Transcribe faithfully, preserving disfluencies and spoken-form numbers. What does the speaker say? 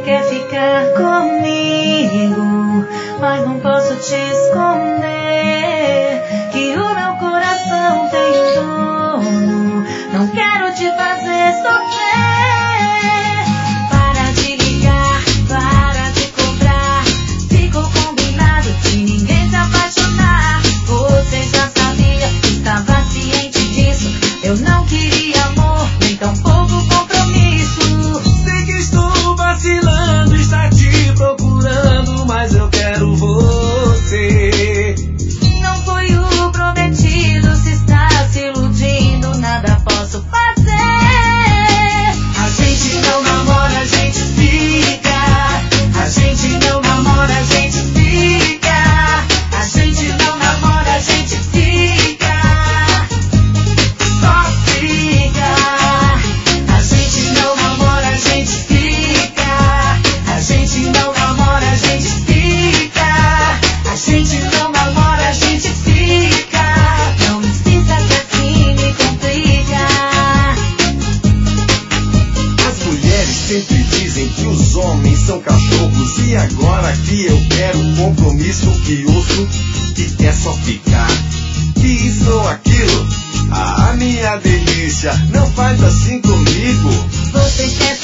quer ficar comigo, mas não posso te esconder que o meu coração tem dono. Não quero te fazer sofrer. Para de ligar, para de cobrar. Ficou combinado de ninguém se apaixonar. Você já sabia, estava ciente disso. Eu não queria amor, nem tão pouco compromisso. Sei que estou vacilando, está te procurando, mas eu quero você. Não foi o prometido, se está se iludindo, nada posso fazer. A gente não namora, a gente fica. A gente não namora, a gente fica. A gente não namora, a gente fica. Só fica. A gente não namora, a gente fica. A gente não namora, a gente fica. A gente não namora, a gente fica. Não insista que assim me complica. As mulheres sempre dizem que os homens são cachorros, e agora que eu quero compromisso, que ouço que quer só ficar, que isso ou aquilo. Ah, minha delícia, não faz assim comigo. Você quer